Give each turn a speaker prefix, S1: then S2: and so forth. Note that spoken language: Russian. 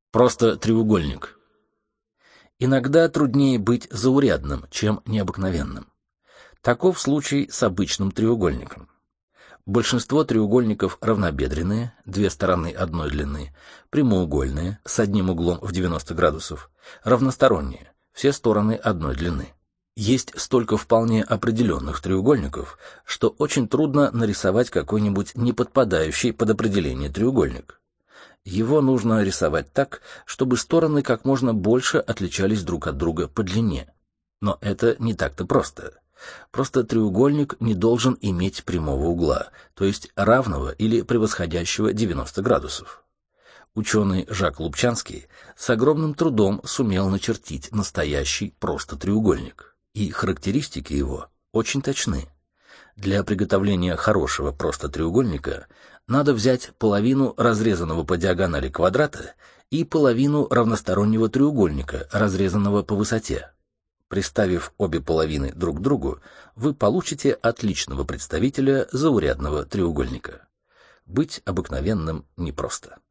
S1: Просто треугольник. Иногда труднее быть заурядным, чем необыкновенным. Таков случай с обычным треугольником. Большинство треугольников равнобедренные, две стороны одной длины, прямоугольные, с одним углом в 90 градусов, равносторонние, все стороны одной длины. Есть столько вполне определенных треугольников, что очень трудно нарисовать какой-нибудь не подпадающий под определение треугольник. Его нужно рисовать так, чтобы стороны как можно больше отличались друг от друга по длине. Но это не так-то просто. Просто треугольник не должен иметь прямого угла, то есть равного или превосходящего 90 градусов. Ученый Жак Лубчанский с огромным трудом сумел начертить настоящий просто треугольник, и характеристики его очень точны. Для приготовления хорошего просто треугольника надо взять половину разрезанного по диагонали квадрата и половину равностороннего треугольника, разрезанного по высоте. Приставив обе половины друг к другу, вы получите отличного представителя заурядного треугольника. Быть обыкновенным непросто.